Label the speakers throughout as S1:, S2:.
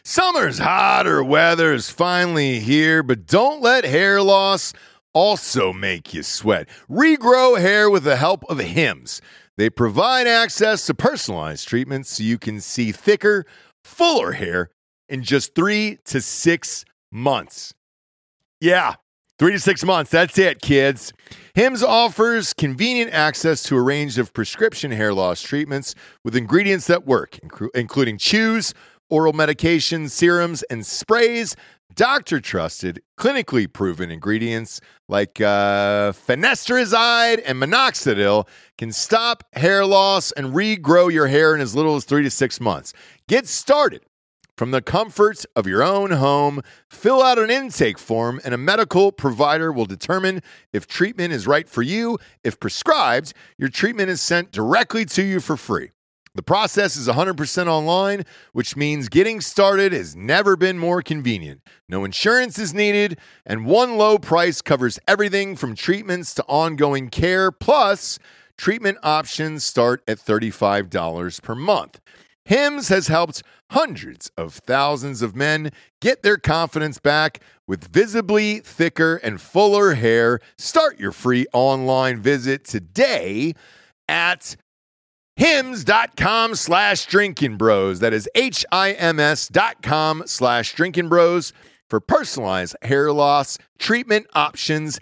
S1: Summer's hotter weather is finally here, but don't let hair loss also make you sweat. Regrow hair with the help of Hims. They provide access to personalized treatments so you can see thicker, fuller hair in just 3 to 6 months. Yeah, 3 to 6 months. That's it, kids. Hims offers convenient access to a range of prescription hair loss treatments with ingredients that work, including chews, oral medications, serums, and sprays. Doctor-trusted, clinically proven ingredients like finasteride and minoxidil can stop hair loss and regrow your hair in as little as 3 to 6 months. Get started from the comfort of your own home. Fill out an intake form, and a medical provider will determine if treatment is right for you. If prescribed, your treatment is sent directly to you for free. The process is 100% online, which means getting started has never been more convenient. No insurance is needed, and one low price covers everything from treatments to ongoing care. Plus, treatment options start at $35 per month. Hims has helped hundreds of thousands of men get their confidence back with visibly thicker and fuller hair. Start your free online visit today at hims.com/drinkingbros. That is HIMS.com/drinkingbros for personalized hair loss treatment options.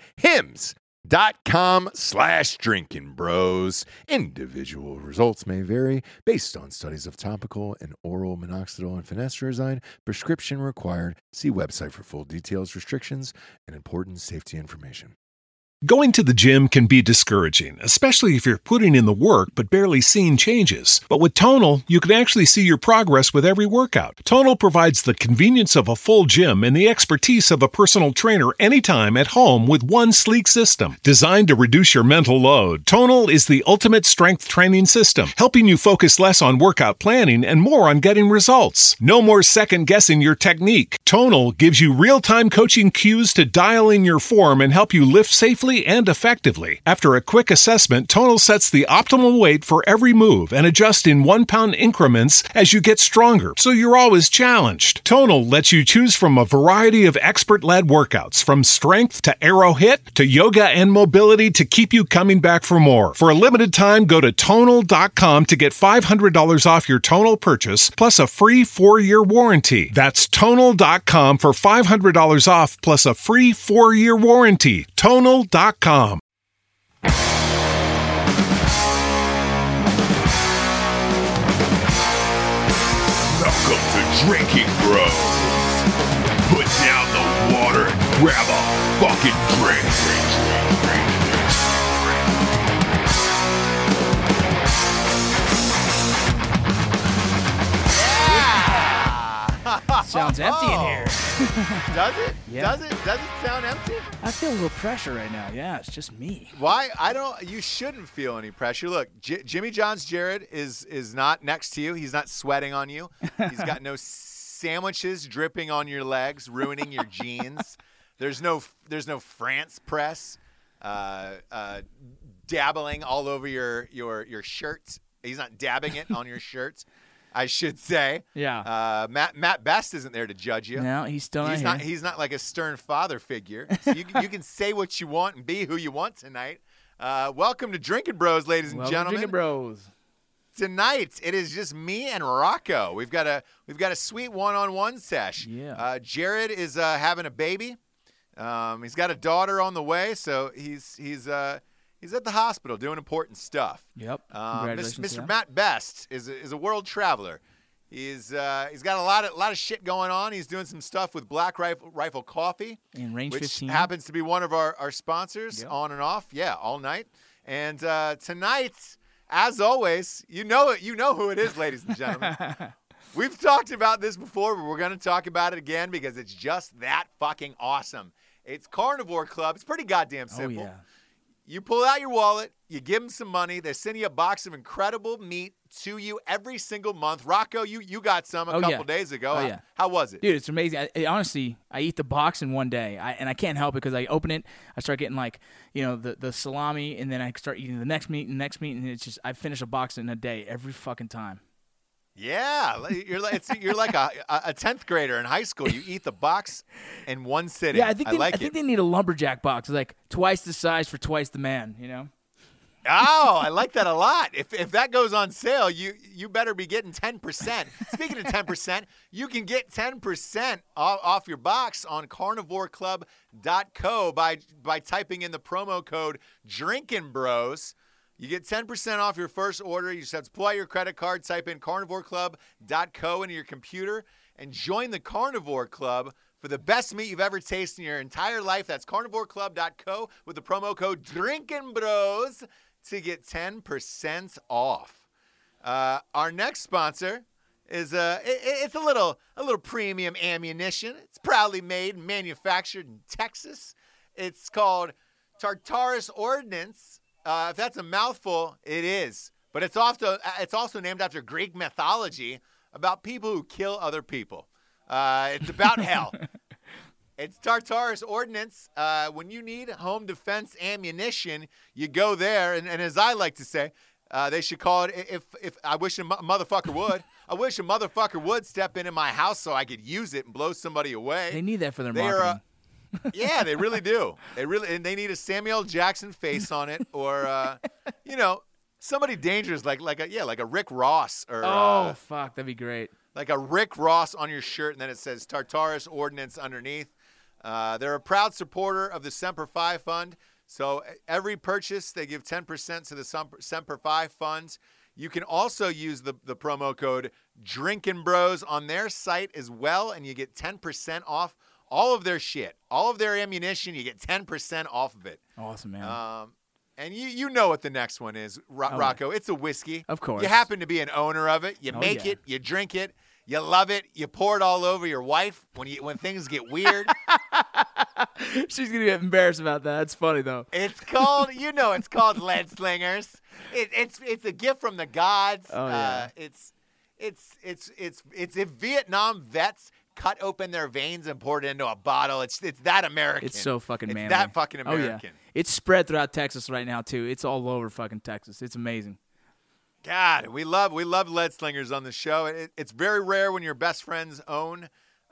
S1: hims.com/drinkingbros. Individual results may vary based on studies of topical and oral minoxidil and finasteride. Prescription required. See website for full details, restrictions, and important safety information.
S2: Going to the gym can be discouraging, especially if you're putting in the work but barely seeing changes. But with Tonal, you can actually see your progress with every workout. Tonal provides the convenience of a full gym and the expertise of a personal trainer anytime at home with one sleek system. Designed to reduce your mental load, Tonal is the ultimate strength training system, helping you focus less on workout planning and more on getting results. No more second-guessing your technique. Tonal gives you real-time coaching cues to dial in your form and help you lift safely and effectively. After a quick assessment, Tonal sets the optimal weight for every move and adjusts in 1 pound increments as you get stronger, so you're always challenged. Tonal lets you choose from a variety of expert-led workouts, from strength to aero hit to yoga and mobility, to keep you coming back for more. For a limited time, go to Tonal.com to get $500 off your Tonal purchase, plus a free 4-year warranty. That's Tonal.com for $500 off, plus a free 4-year warranty. Tonal.com.
S1: Welcome to Drinking Bros. Put down the water and grab a fucking drink.
S3: Sounds empty in here.
S4: Does it?
S3: Yeah.
S4: Does it sound empty?
S3: I feel a little pressure right now. Yeah, it's just me.
S4: Why? You shouldn't feel any pressure. Look, Jimmy John's Jared is not next to you. He's not sweating on you. He's got no sandwiches dripping on your legs, ruining your jeans. There's no France press dabbling all over your shirt. He's not dabbing it on your shirt, I should say.
S3: Yeah.
S4: Matt Best isn't there to judge you.
S3: No, he's still not here.
S4: He's not like a stern father figure. So you can say what you want and be who you want tonight. Welcome to Drinking Bros, ladies and gentlemen.
S3: Drinking Bros.
S4: Tonight it is just me and Rocco. We've got a sweet one-on-one sesh.
S3: Yeah.
S4: Jared is having a baby. He's got a daughter on the way, so he's at the hospital doing important stuff.
S3: Yep. Congratulations.
S4: Mr. Matt Best is a world traveler. He's got a lot of shit going on. He's doing some stuff with Black Rifle Coffee,
S3: in Range
S4: which
S3: 15.
S4: happens to be one of our sponsors.
S3: Yep.
S4: On and off, all night. And tonight, as always, you know who it is, ladies and gentlemen. We've talked about this before, but we're going to talk about it again because it's just that fucking awesome. It's Carnivore Club. It's pretty goddamn simple.
S3: Oh, yeah.
S4: You pull out your wallet, you give them some money, they send you a box of incredible meat to you every single month. Rocco, you got some a couple days ago.
S3: Oh, yeah.
S4: How was it?
S3: Dude, it's amazing. Honestly, I eat the box in one day, and I can't help it because I open it, I start getting the salami, and then I start eating the next meat, and it's just I finish a box in a day every fucking time.
S4: Yeah, you're like a 10th grader in high school. You eat the box in one sitting.
S3: Yeah, I think
S4: it.
S3: they need a lumberjack box, like twice the size for twice the man. You know.
S4: Oh, I like that a lot. If that goes on sale, you better be getting 10%. Speaking of 10%, you can get 10% off your box on carnivoreclub.co by typing in the promo code Drinkin' Bros. You get 10% off your first order. You just have to pull out your credit card, type in carnivoreclub.co into your computer, and join the Carnivore Club for the best meat you've ever tasted in your entire life. That's carnivoreclub.co with the promo code Drinkin' Bros to get 10% off. Our next sponsor is it's a little premium ammunition. It's proudly made and manufactured in Texas. It's called Tartarus Ordnance. If that's a mouthful, it is. But it's also named after Greek mythology about people who kill other people. It's about hell. It's Tartarus Ordnance. When you need home defense ammunition, you go there. And as I like to say, they should call it, if I wish a motherfucker would. I wish a motherfucker would step into my house so I could use it and blow somebody away.
S3: They need that for their marketing.
S4: Yeah, they really do. And they need a Samuel L. Jackson face on it, or somebody dangerous like a Rick Ross, or
S3: fuck, that'd be great.
S4: Like a Rick Ross on your shirt, and then it says Tartarus Ordnance underneath. They're a proud supporter of the Semper Fi Fund, so every purchase they give 10% to the Semper Fi Fund. You can also use the promo code Drinkin' Bros on their site as well, and you get 10% off all of their shit, all of their ammunition. You get 10% off of it.
S3: Awesome, man.
S4: And you know what the next one is, Rocco. It's a whiskey.
S3: Of course.
S4: You happen to be an owner of it. You make it. You drink it. You love it. You pour it all over your wife when things get weird.
S3: She's gonna get embarrassed about that. It's funny though.
S4: It's called, it's called Lead Slingers. It's a gift from the gods.
S3: Oh yeah.
S4: It's if Vietnam vets cut open their veins and poured it into a bottle. It's that American.
S3: It's so fucking manly.
S4: It's that fucking American.
S3: Oh, yeah. It's spread throughout Texas right now too. It's all over fucking Texas. It's amazing.
S4: God, we love Lead Slingers on the show. It's very rare when your best friends own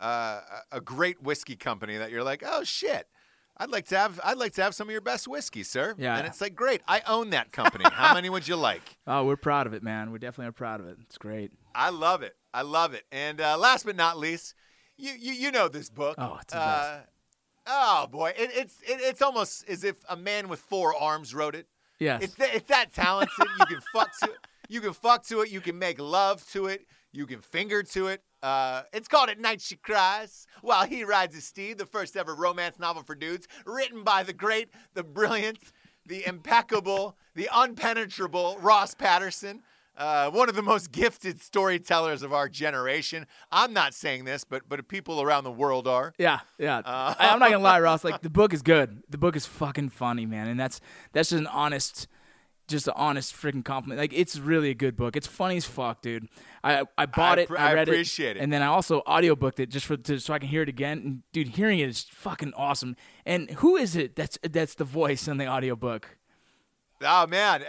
S4: a great whiskey company that you're like, oh shit, I'd like to have some of your best whiskey, sir.
S3: Yeah.
S4: And it's like, great, I own that company. How many would you like?
S3: Oh, we're proud of it, man. We definitely are proud of it. It's great.
S4: I love it. And last but not least, you know this book.
S3: Oh, it's the best.
S4: Oh boy, it's almost as if a man with 4 arms wrote it.
S3: Yes.
S4: It's that talented. You can fuck to it. You can fuck to it. You can make love to it. You can finger to it. It's called At Night She Cries While He Rides His Steed, the first ever romance novel for dudes, written by the great, the brilliant, the impeccable, the unpenetrable Ross Patterson, one of the most gifted storytellers of our generation. I'm not saying this, but people around the world are.
S3: Yeah. I'm not gonna lie, Ross. Like, the book is good. The book is fucking funny, man, and that's just an honest freaking compliment. Like, it's really a good book. It's funny as fuck, dude. I bought it. I read
S4: appreciate it.
S3: And then I also audiobooked it just so I can hear it again. And dude, hearing it is fucking awesome. And who is it that's the voice in the audiobook?
S4: Oh man,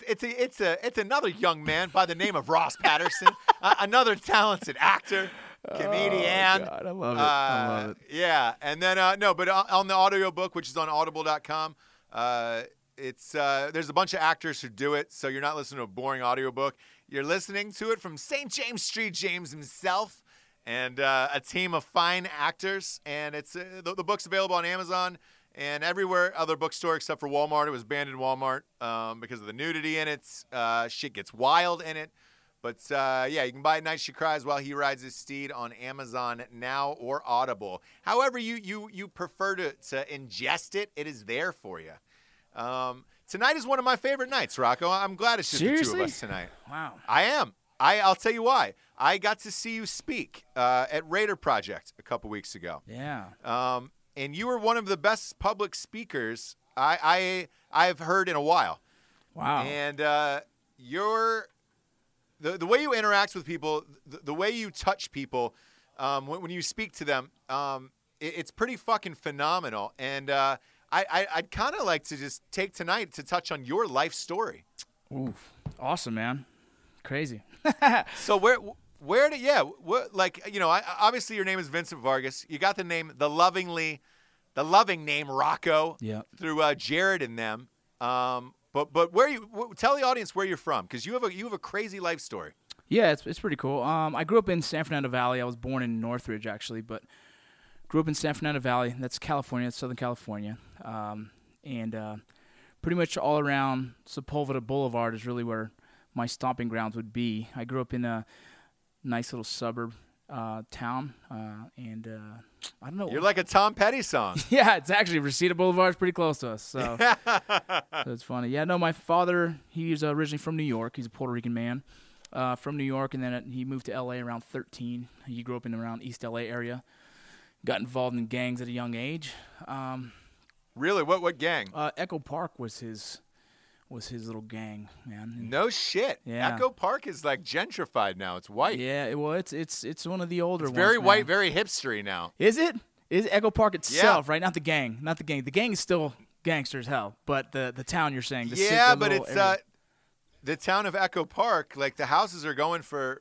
S4: it's another young man by the name of Ross Patterson, another talented actor, comedian.
S3: Oh, God, I love it.
S4: Yeah, and then but on the audiobook, which is on audible.com, there's a bunch of actors who do it, so you're not listening to a boring audiobook. You're listening to it from St. James Street James himself and a team of fine actors. And it's the book's available on Amazon and everywhere other bookstore except for Walmart. It was banned in Walmart because of the nudity in it. Shit gets wild in it. But yeah, you can buy At Night She Cries While He Rides His Steed on Amazon now or Audible. However you prefer to ingest it, it is there for you. Tonight is one of my favorite nights, Rocco. I'm glad it's just the two of us tonight.
S3: Wow.
S4: I am. I'll tell you why. I got to see you speak at Raider Project a couple weeks ago.
S3: Yeah.
S4: And you were one of the best public speakers I've heard in a while.
S3: Wow.
S4: And the way you interact with people, the way you touch people when you speak to them, it's pretty fucking phenomenal. And I'd kind of like to just take tonight to touch on your life story.
S3: Ooh, awesome, man. Crazy.
S4: So Where did what, like, you know, obviously your name is Vincent Vargas. You got the loving name Rocco.
S3: Yeah.
S4: Through Jared and them. But tell the audience where you're from, because you have a crazy life story.
S3: Yeah, it's pretty cool. I grew up in San Fernando Valley. I was born in Northridge actually, but grew up in San Fernando Valley. That's California. That's Southern California. And pretty much all around Sepulveda Boulevard is really where my stomping grounds would be. I grew up in a nice little suburb town, and I don't know.
S4: You're like a Tom Petty song.
S3: Yeah, it's actually Reseda Boulevard is pretty close to us, so it's funny. Yeah, no, my father, he's originally from New York. He's a Puerto Rican man from New York, and then he moved to L.A. around 13. He grew up in around East L.A. area. Got involved in gangs at a young age.
S4: Really? What gang?
S3: Echo Park was his little gang, man.
S4: No shit.
S3: Yeah.
S4: Echo Park is like gentrified now. It's white.
S3: Yeah, well, it's one of the older ones.
S4: Very
S3: man.
S4: white, very hipstery now.
S3: Is it? Is Echo Park itself, right? Not the gang. Not the gang. The gang is still gangster as hell, but the town you're saying.
S4: But it's the town of Echo Park. Like the houses are going for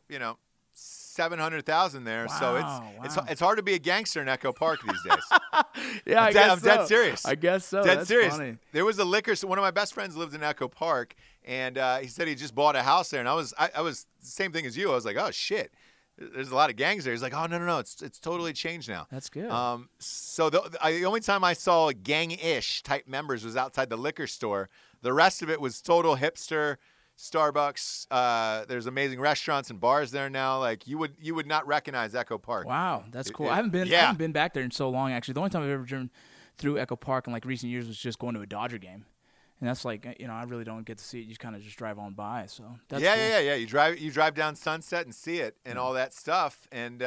S4: $700,000 there.
S3: Wow,
S4: so it's hard to be a gangster in Echo Park these days.
S3: Yeah,
S4: I'm dead serious.
S3: I guess so.
S4: Dead
S3: That's
S4: serious.
S3: funny.
S4: There was a liquor store. One of my best friends lived in Echo Park, and he said he just bought a house there. And I was the same thing as you. I was like, oh shit, there's a lot of gangs there. He's like, oh no, it's totally changed now.
S3: That's good.
S4: So the only time I saw gang-ish type members was outside the liquor store. The rest of it was total hipster. Starbucks. There's amazing restaurants and bars there now. Like you would not recognize Echo Park.
S3: Wow, that's cool. I haven't been back there in so long. Actually, the only time I've ever driven through Echo Park in like recent years was just going to a Dodger game, and that's like I really don't get to see it. You kind of just drive on by. So that's cool.
S4: Yeah. You drive down Sunset and see it and all that stuff. And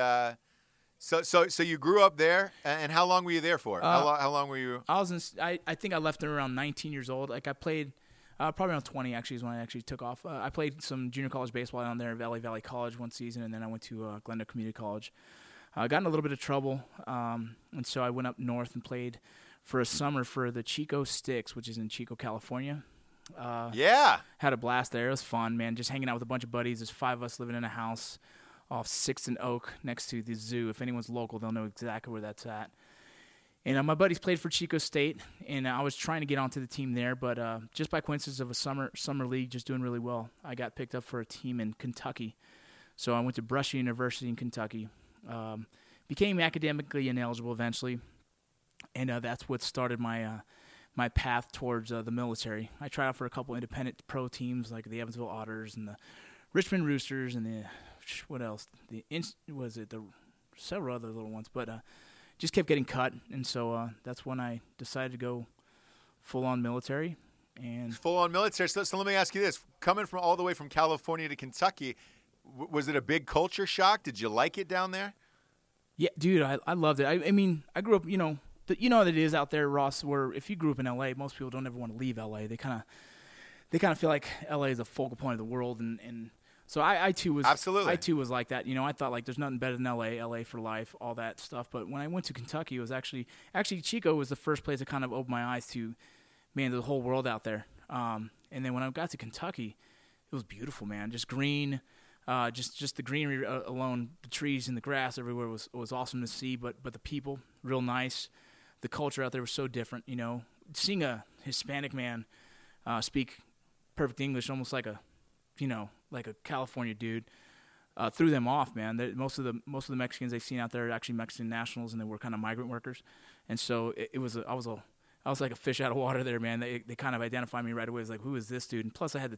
S4: so you grew up there. And how long were you there for? How long were you?
S3: I think I left there around 19 years old. Like I played. Probably around 20 actually is when I actually took off. I played some junior college baseball down there at LA Valley College one season, and then I went to Glendale Community College. I got in a little bit of trouble, and so I went up north and played for a summer for the Chico Sticks, which is in Chico, California. Had a blast there. It was fun, man, just hanging out with a bunch of buddies. There's 5 of us living in a house off 6th and Oak next to the zoo. If anyone's local, they'll know exactly where that's at. And my buddies played for Chico State, and I was trying to get onto the team there, but just by coincidence of a summer league, just doing really well, I got picked up for a team in Kentucky. So I went to Brush University in Kentucky, became academically ineligible eventually, and that's what started my my path towards the military. I tried out for a couple independent pro teams like the Evansville Otters and the Richmond Roosters and the what else? The several other little ones, but. Just kept getting cut, and so that's when I decided to go full-on military. And
S4: full-on military. So let me ask you this: coming from all the way from California to Kentucky, was it a big culture shock? Did you like it down there?
S3: Yeah, dude, I loved it. I mean, I grew up, that it is out there, Ross, where if you grew up in L.A., most people don't ever want to leave L.A. They kind of feel like L.A. is a focal point of the world, and so I too was
S4: absolutely.
S3: I too was like that. I thought like there's nothing better than LA for life, all that stuff. But when I went to Kentucky, it was actually Chico was the first place that kind of opened my eyes to, man, the whole world out there. And then when I got to Kentucky, it was beautiful, man. Just green, just the greenery alone, the trees and the grass everywhere was awesome to see. But the people, real nice. The culture out there was so different. Seeing a Hispanic man speak perfect English, almost like a California dude, threw them off, man. Most of the Mexicans they've seen out there are actually Mexican nationals, and they were kind of migrant workers. And so I was like a fish out of water there, man. They kind of identified me right away. It was like, who is this dude? And plus I had the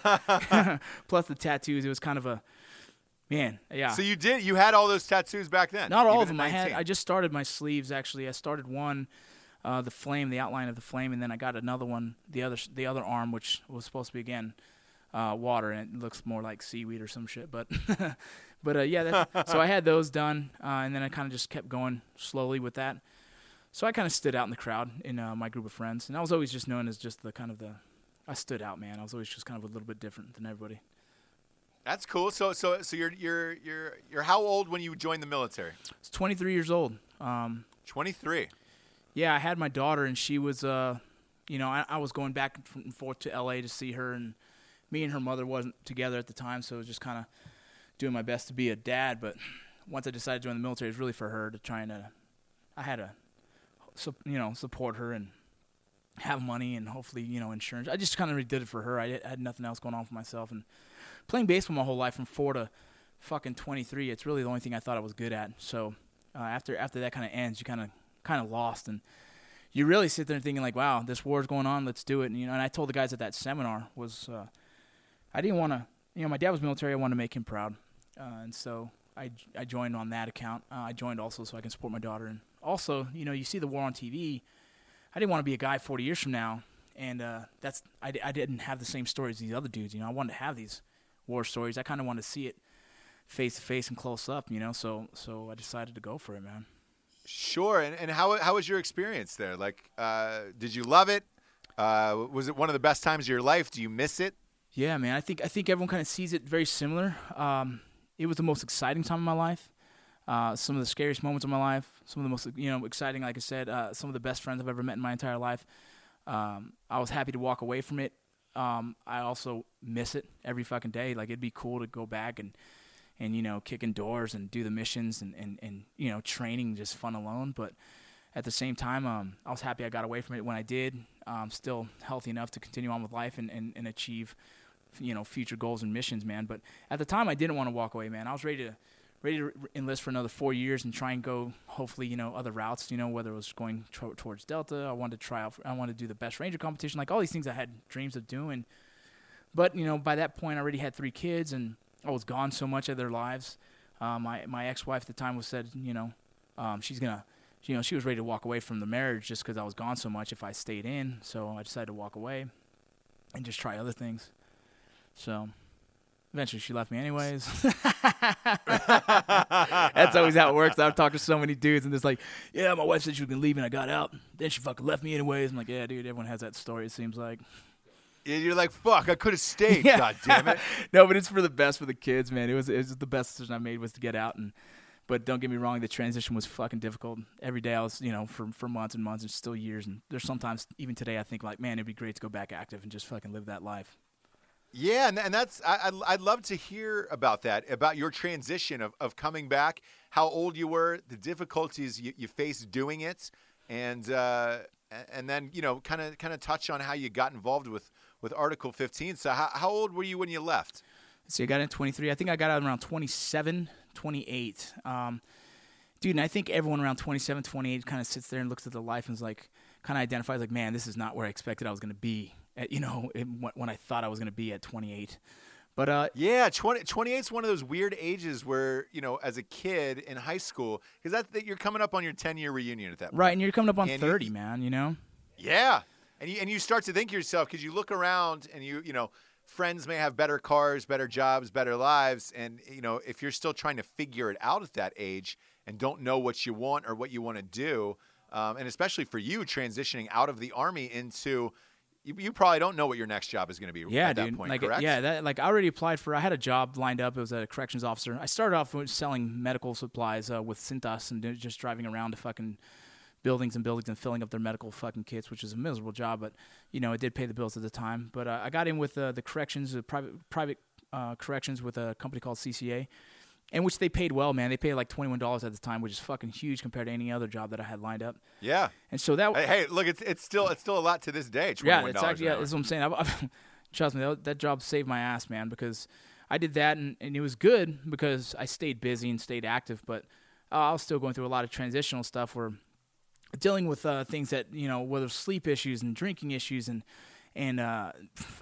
S3: plus the tattoos. It was kind of a, man, yeah.
S4: So you had all those tattoos back then?
S3: Not all of them. I just started my sleeves, actually. I started one, the flame, the outline of the flame, and then I got another one, the other arm, which was supposed to be, again, water, and it looks more like seaweed or some shit, but yeah. So I had those done, and then I kind of just kept going slowly with that. So I kind of stood out in the crowd in my group of friends, and I was always just known as just I stood out, man. I was always just kind of a little bit different than everybody.
S4: That's cool. So you're how old when you joined the military?
S3: I was 23 years old.
S4: 23.
S3: Yeah, I had my daughter, and she was, I was going back and forth to L.A. to see her, and me and her mother wasn't together at the time, so it was just kind of doing my best to be a dad. But once I decided to join the military, it was really for her to I had to, support her and have money and hopefully, insurance. I just kind of did it for her. I had nothing else going on for myself. And playing baseball my whole life from 4 to fucking 23, it's really the only thing I thought I was good at. So after that kind of ends, you kind of lost. And you really sit there thinking like, wow, this war's going on, let's do it. And I told the guys at that seminar I didn't want to, my dad was military, I wanted to make him proud. And so I joined on that account. I joined also so I can support my daughter. And also, you see the war on TV. I didn't want to be a guy 40 years from now. And I didn't have the same stories as these other dudes. I wanted to have these war stories. I kind of wanted to see it face to face and close up, so I decided to go for it, man.
S4: Sure. And how was your experience there? Like, did you love it? Was it one of the best times of your life? Do you miss it?
S3: Yeah, man. I think everyone kind of sees it very similar. It was the most exciting time of my life. Some of the scariest moments of my life. Some of the most, exciting, like I said, some of the best friends I've ever met in my entire life. I was happy to walk away from it. I also miss it every fucking day. Like, it'd be cool to go back and kicking doors and do the missions and training just fun alone. But at the same time, I was happy I got away from it when I did. Still healthy enough to continue on with life and achieve, future goals and missions, man. But at the time, I didn't want to walk away, man. I was ready to enlist for another 4 years and try and go, hopefully, other routes, whether it was going towards Delta. I wanted to try out, I wanted to do the best Ranger competition, like all these things I had dreams of doing. But, by that point, I already had 3 kids, and I was gone so much of their lives. My ex-wife at the time said, she's going to, she was ready to walk away from the marriage just because I was gone so much if I stayed in. So I decided to walk away and just try other things. So eventually she left me anyways. That's always how it works. I've talked to so many dudes and it's like, yeah, my wife said she was going to leave and I got out. Then she fucking left me anyways. I'm like, yeah, dude, everyone has that story, it seems like.
S4: Yeah, you're like, fuck, I could have stayed, yeah. God damn it.
S3: No, but it's for the best for the kids, man. It was the best decision I made was to get out. But don't get me wrong, the transition was fucking difficult. Every day I was, for months and months and still years. And there's sometimes, even today, I think like, man, it'd be great to go back active and just fucking live that life.
S4: Yeah, and that's I'd love to hear about that, about your transition of coming back, how old you were, the difficulties you faced doing it, and then kind of touch on how you got involved with Article 15. So how old were you when you left?
S3: So I got in 23. I think I got out around 27, 28. Dude, and I think everyone around 27, 28 kind of sits there and looks at their life and is like, kind of identifies like, man, this is not where I expected I was going to be. When I thought I was going to be at 28. But
S4: yeah, 28 is one of those weird ages where, as a kid in high school, because you're coming up on your 10-year reunion at that point.
S3: Right, and you're coming up on 30, man,
S4: Yeah. And you start to think to yourself, because you look around and friends may have better cars, better jobs, better lives, and if you're still trying to figure it out at that age and don't know what you want or what you want to do, and especially for you transitioning out of the Army into you probably don't know what your next job is going to be at that point, correct?
S3: Yeah, I already applied I had a job lined up. It was a corrections officer. I started off with selling medical supplies with Cintas and just driving around to fucking buildings and filling up their medical fucking kits, which is a miserable job, but it did pay the bills at the time. But I got in with the corrections, private corrections with a company called CCA, in which they paid well, man. They paid like $21 at the time, which is fucking huge compared to any other job that I had lined up.
S4: Yeah.
S3: And so that
S4: hey, look, it's still a lot to this day. $21
S3: yeah, it's actually that's what I'm saying. Trust me, that job saved my ass, man, because I did that and it was good because I stayed busy and stayed active, but I was still going through a lot of transitional stuff where dealing with things that whether sleep issues and drinking issues and that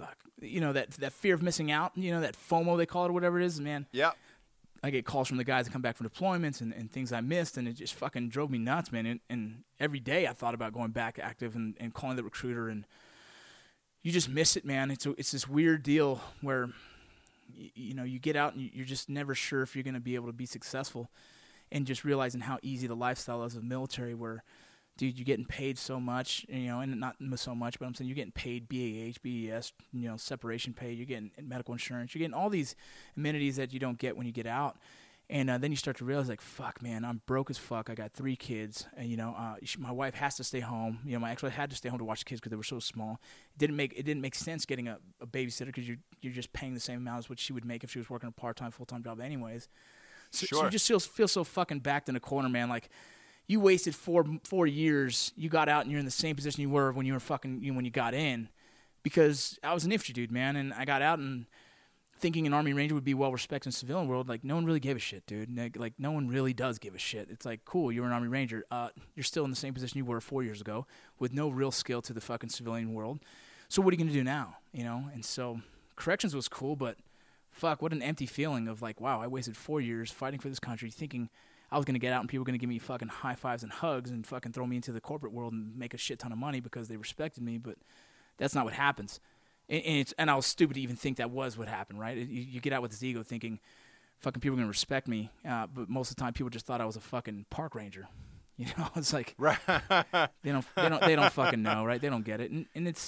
S3: fear of missing out, that FOMO they call it or whatever it is, man.
S4: Yeah.
S3: I get calls from the guys that come back from deployments and things I missed, and it just fucking drove me nuts, man. And every day I thought about going back active and calling the recruiter, and you just miss it, man. It's this weird deal where you get out and you're just never sure if you're going to be able to be successful, and just realizing how easy the lifestyle is of military where, dude, you're getting paid so much, and not so much, but I'm saying you're getting paid BAH, BES, separation pay, you're getting medical insurance, you're getting all these amenities that you don't get when you get out. And then you start to realize, like, fuck, man, I'm broke as fuck. I got 3 kids. And, my wife has to stay home. My ex-wife had to stay home to watch the kids because they were so small. It didn't make sense getting a babysitter because you're just paying the same amount as what she would make if she was working a part-time, full-time job anyways. So you just feel so fucking backed in a corner, man. Like, you wasted 4 years. You got out and you're in the same position you were when you were when you got in. Because I was an infantry dude, man, and I got out and thinking an Army Ranger would be well respected in the civilian world. Like, no one really gave a shit, dude. Like, no one really does give a shit. It's like, cool, you're an Army Ranger. You're still in the same position you were 4 years ago with no real skill to the fucking civilian world. So what are you going to do now, And so corrections was cool, but fuck, what an empty feeling of like, wow, I wasted 4 years fighting for this country thinking I was going to get out and people were going to give me fucking high fives and hugs and fucking throw me into the corporate world and make a shit ton of money because they respected me, but that's not what happens. And I was stupid to even think that was what happened, right? You get out with this ego thinking, fucking people are gonna respect me, but most of the time people just thought I was a fucking park ranger. It's like
S4: Right.
S3: they don't fucking know, right? They don't get it, and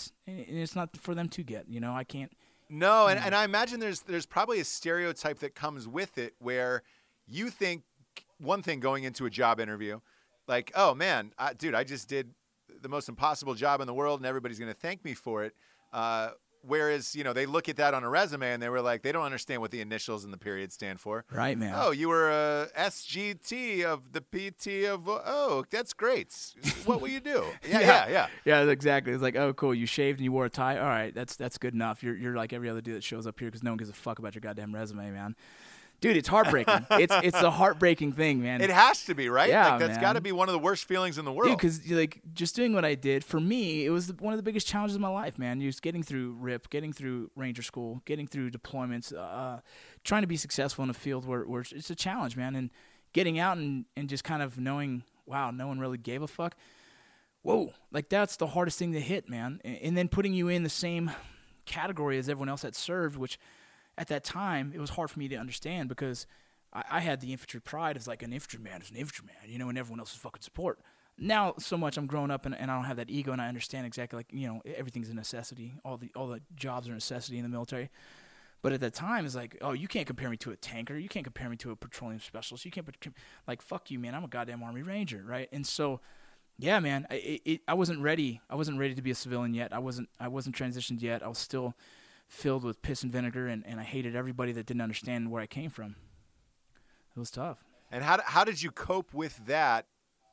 S3: it's not for them to get. I can't.
S4: No, and I imagine there's probably a stereotype that comes with it where you think one thing going into a job interview, like, oh man, dude, I just did the most impossible job in the world, and everybody's gonna thank me for it. Whereas, they look at that on a resume and they were like, they don't understand what the initials and the period stand for.
S3: Right, man.
S4: Oh, you were a SGT of the PT of, oh, that's great. What will you do? Yeah.
S3: Yeah, exactly. It's like, oh, cool. You shaved and you wore a tie. All right, that's good enough. You're like every other dude that shows up here because no one gives a fuck about your goddamn resume, man. Dude, it's heartbreaking. it's a heartbreaking thing, man.
S4: It has to be, right?
S3: Yeah,
S4: that's got to be one of the worst feelings in the world.
S3: Dude, because like just doing what I did, for me, it was one of the biggest challenges of my life, man. Just getting through RIP, getting through Ranger School, getting through deployments, trying to be successful in a field where it's a challenge, man. And getting out and just kind of knowing, wow, no one really gave a fuck. Whoa, like that's the hardest thing to hit, man. And then putting you in the same category as everyone else that served, which at that time, it was hard for me to understand because I had the infantry pride as like an infantryman is an infantryman, and everyone else is fucking support. Now, so much I'm grown up and I don't have that ego and I understand exactly like, everything's a necessity. All the jobs are a necessity in the military. But at that time, it's like, oh, you can't compare me to a tanker. You can't compare me to a petroleum specialist. You can't, like, fuck you, man. I'm a goddamn Army Ranger, right? And so, yeah, man, I wasn't ready. I wasn't ready to be a civilian yet. I wasn't transitioned yet. I was still filled with piss and vinegar, and I hated everybody that didn't understand where I came from. It was tough.
S4: And how did you cope with that,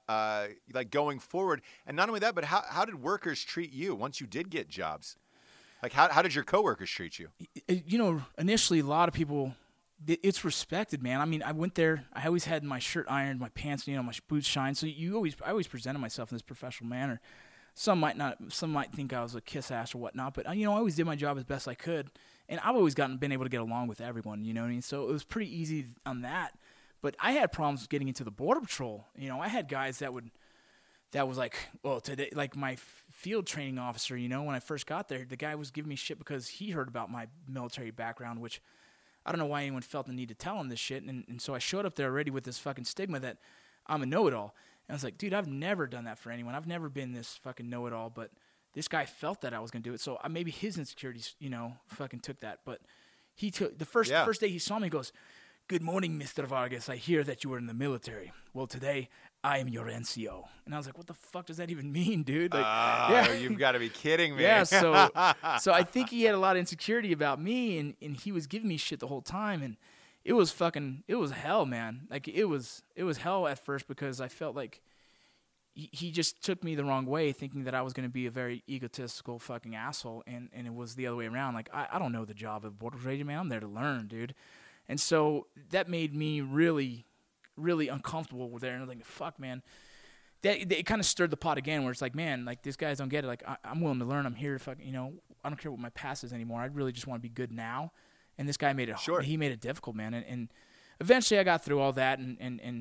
S4: like going forward? And not only that, but how did workers treat you once you did get jobs? Like how did your coworkers treat you?
S3: Initially, a lot of people, it's respected, man. I mean, I went there. I always had my shirt ironed, my pants, my boots shined. So I always presented myself in this professional manner. Some might think I was a kiss ass or whatnot, but I always did my job as best I could, and I've always been able to get along with everyone. You know what I mean? So it was pretty easy on that. But I had problems getting into the Border Patrol. I had guys that was like, well, today, like my field training officer. When I first got there, the guy was giving me shit because he heard about my military background, which I don't know why anyone felt the need to tell him this shit. And so I showed up there already with this fucking stigma that I'm a know-it-all. And I was like, dude, I've never done that for anyone. I've never been this fucking know-it-all, but this guy felt that I was going to do it. So maybe his insecurities, fucking took that. But he took the first day he saw me, he goes, "Good morning, Mr. Vargas. I hear that you were in the military. Well, today I am your NCO." And I was like, what the fuck does that even mean, dude? Like,
S4: You've got to be kidding me.
S3: Yeah, so I think he had a lot of insecurity about me, and he was giving me shit the whole time, and it was hell, man. Like, it was hell at first because I felt like he just took me the wrong way, thinking that I was going to be a very egotistical fucking asshole, and it was the other way around. Like, I don't know the job of Border Patrol, man. I'm there to learn, dude. And so that made me really, really uncomfortable with there. And I was like, fuck, man. It kind of stirred the pot again where it's like, man, like, these guys don't get it. Like, I'm willing to learn. I'm here to fucking, I don't care what my past is anymore. I really just want to be good now. And this guy made it
S4: sure.
S3: He made it difficult, man. And eventually I got through all that and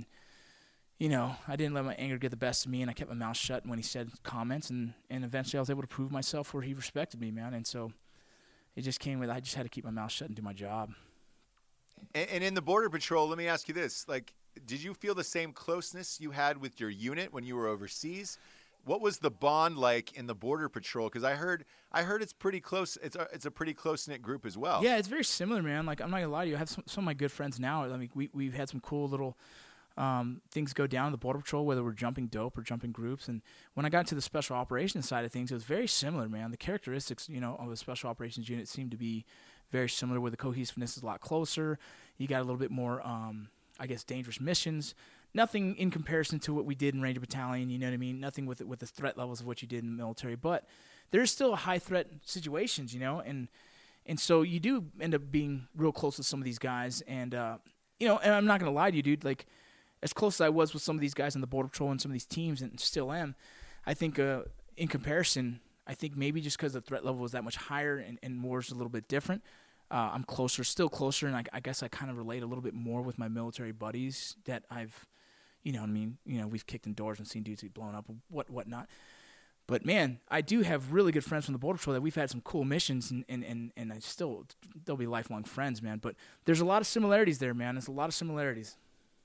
S3: I didn't let my anger get the best of me, and I kept my mouth shut when he said comments, and eventually I was able to prove myself where he respected me, man. And so it just came with, I just had to keep my mouth shut and do my job.
S4: And in the Border Patrol, let me ask you this. Like, did you feel the same closeness you had with your unit when you were overseas? What was the bond like in the Border Patrol? Because I heard it's pretty close. It's a pretty close knit group as well.
S3: Yeah, it's very similar, man. Like, I'm not gonna lie to you. I have some of my good friends now. I mean, we've had some cool little things go down in the Border Patrol, whether we're jumping dope or jumping groups. And when I got to the special operations side of things, it was very similar, man. The characteristics, of a special operations unit seemed to be very similar, where the cohesiveness is a lot closer. You got a little bit more, dangerous missions. Nothing in comparison to what we did in Ranger Battalion, you know what I mean? Nothing with the threat levels of what you did in the military. But there's still high threat situations, and so you do end up being real close with some of these guys. And, and I'm not going to lie to you, dude, like, as close as I was with some of these guys in the Border Patrol and some of these teams, and still am, I think in comparison, I think maybe just because the threat level was that much higher and war's a little bit different, I'm still closer, and I guess I kind of relate a little bit more with my military buddies that I've, we've kicked in doors and seen dudes get blown up and whatnot. But, man, I do have really good friends from the Border Patrol that we've had some cool missions, and they'll be lifelong friends, man. But there's a lot of similarities there, man. There's a lot of similarities.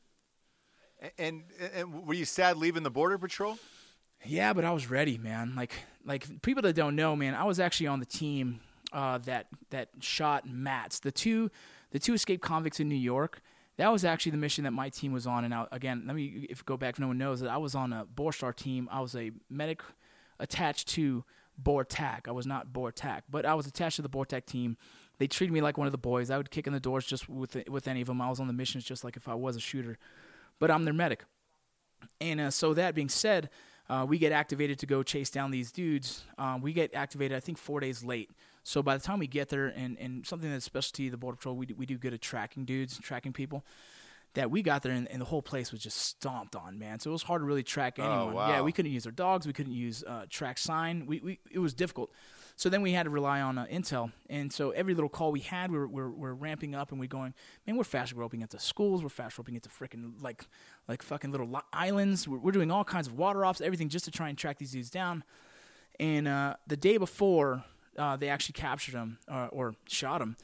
S4: And were you sad leaving the Border Patrol?
S3: Yeah, but I was ready, man. Like people that don't know, man, I was actually on the team that shot Mats, the two escaped convicts in New York. That was actually the mission that my team was on. And again, go back if no one knows that I was on a Borstar team. I was a medic attached to BORTAC. I was not BORTAC, but I was attached to the BORTAC team. They treated me like one of the boys. I would kick in the doors just with any of them. I was on the missions just like if I was a shooter. But I'm their medic. And so that being said, we get activated to go chase down these dudes. We get activated, I think, 4 days late. So by the time we get there, and something that's specialty of the Border Patrol, we do good at tracking dudes, tracking people, that we got there and the whole place was just stomped on, man. So it was hard to really track anyone.
S4: Oh, wow.
S3: Yeah, we couldn't use our dogs. We couldn't use track sign. It was difficult. So then we had to rely on intel. And so every little call we had, we're ramping up and we're going, man, we're fast roping into schools. We're fast roping into freaking like fucking little islands. We're doing all kinds of water ops, everything just to try and track these dudes down. And the day before they actually captured him or shot him,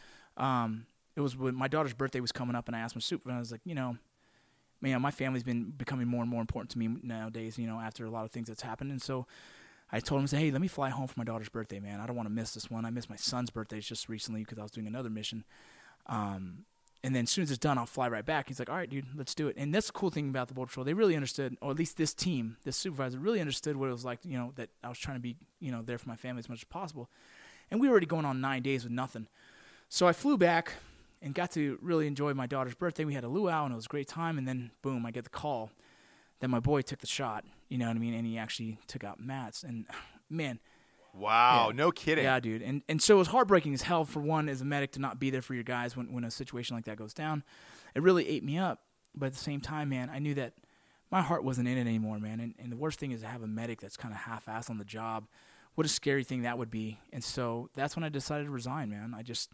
S3: it was when my daughter's birthday was coming up, and I asked my supervisor, I was like, man, my family's been becoming more and more important to me nowadays, after a lot of things that's happened. And so I told him, I said, hey, let me fly home for my daughter's birthday, man. I don't want to miss this one. I missed my son's birthday just recently because I was doing another mission. And then as soon as it's done, I'll fly right back. He's like, all right, dude, let's do it. And that's the cool thing about the Border Patrol. They really understood, or at least this team, this supervisor really understood what it was like, that I was trying to be, there for my family as much as possible. And we were already going on 9 days with nothing. So I flew back and got to really enjoy my daughter's birthday. We had a luau, and it was a great time. And then, boom, I get the call that my boy took the shot, you know what I mean? And he actually took out Mats. And, man.
S4: Wow,
S3: yeah,
S4: no kidding.
S3: Yeah, dude. And so it was heartbreaking as hell, for one, as a medic, to not be there for your guys when a situation like that goes down. It really ate me up. But at the same time, man, I knew that my heart wasn't in it anymore, man. And the worst thing is to have a medic that's kind of half-assed on the job. What a scary thing that would be. And so that's when I decided to resign, man.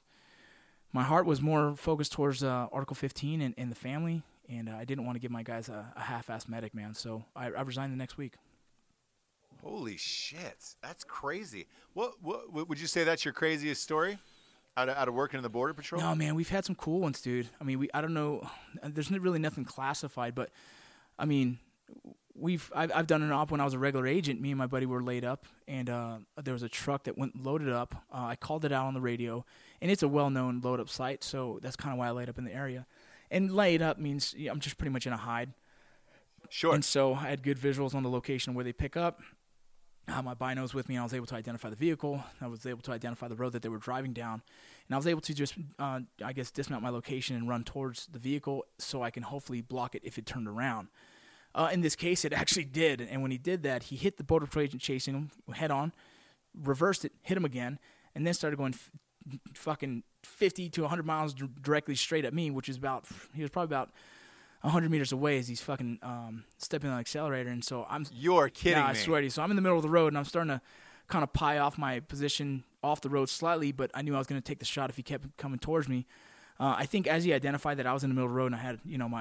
S3: My heart was more focused towards Article 15 and the family, and I didn't want to give my guys a half-assed medic, man. So I resigned the next week.
S4: Holy shit, that's crazy. What would you say that's your craziest story out of working in the Border Patrol?
S3: No, man, we've had some cool ones, dude. I mean, I don't know. There's really nothing classified, but I mean, I've done an op when I was a regular agent. Me and my buddy were laid up, and there was a truck that went loaded up. I called it out on the radio, and it's a well-known load-up site, so that's kind of why I laid up in the area. And laid up means I'm just pretty much in a hide.
S4: Sure.
S3: And so I had good visuals on the location where they pick up. My binos with me, and I was able to identify the vehicle. I was able to identify the road that they were driving down. And I was able to just, dismount my location and run towards the vehicle so I can hopefully block it if it turned around. In this case, it actually did. And when he did that, he hit the Border Patrol agent chasing him head on, reversed it, hit him again, and then started going fucking 50 to 100 miles directly straight at me, he was probably about 100 meters away as he's fucking stepping on the accelerator. And so
S4: You're kidding me.
S3: I swear to you. So I'm in the middle of the road, and I'm starting to kind of pie off my position off the road slightly, but I knew I was going to take the shot if he kept coming towards me. I think as he identified that I was in the middle of the road and I had,